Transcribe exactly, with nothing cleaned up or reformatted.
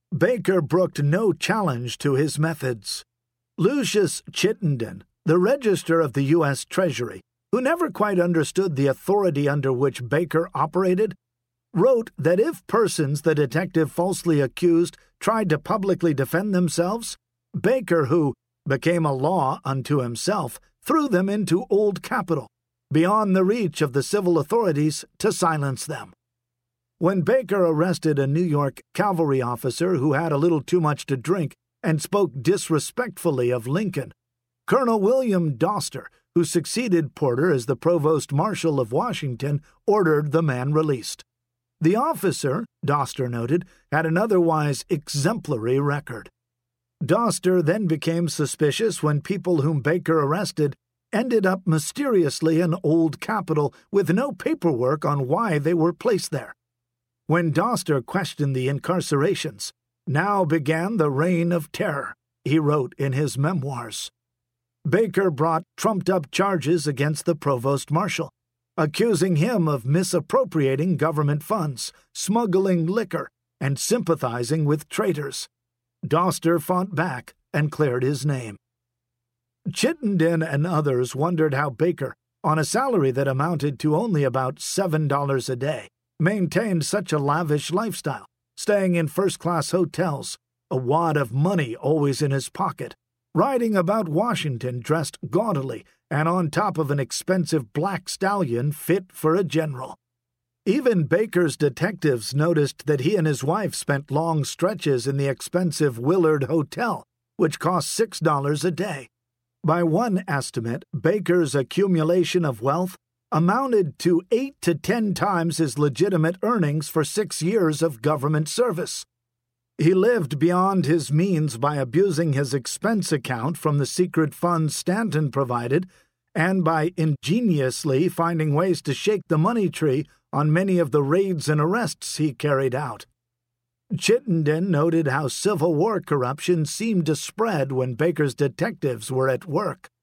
Baker brooked no challenge to his methods. Lucius Chittenden, the Register of the U S Treasury, who never quite understood the authority under which Baker operated, wrote that if persons the detective falsely accused tried to publicly defend themselves, Baker, who became a law unto himself, threw them into Old Capitol, beyond the reach of the civil authorities to silence them. When Baker arrested a New York cavalry officer who had a little too much to drink and spoke disrespectfully of Lincoln, Colonel William Doster, who succeeded Porter as the provost marshal of Washington, ordered the man released. The officer, Doster noted, had an otherwise exemplary record. Doster then became suspicious when people whom Baker arrested ended up mysteriously in Old Capitol with no paperwork on why they were placed there. When Doster questioned the incarcerations, now began the reign of terror, he wrote in his memoirs. Baker brought trumped-up charges against the provost marshal, accusing him of misappropriating government funds, smuggling liquor, and sympathizing with traitors. Doster fought back and cleared his name. Chittenden and others wondered how Baker, on a salary that amounted to only about seven dollars a day, maintained such a lavish lifestyle, staying in first-class hotels, a wad of money always in his pocket, riding about Washington dressed gaudily and on top of an expensive black stallion fit for a general. Even Baker's detectives noticed that he and his wife spent long stretches in the expensive Willard Hotel, which cost six dollars a day. By one estimate, Baker's accumulation of wealth amounted to eight to ten times his legitimate earnings for six years of government service. He lived beyond his means by abusing his expense account from the secret funds Stanton provided and by ingeniously finding ways to shake the money tree on many of the raids and arrests he carried out. Chittenden noted how Civil War corruption seemed to spread when Baker's detectives were at work.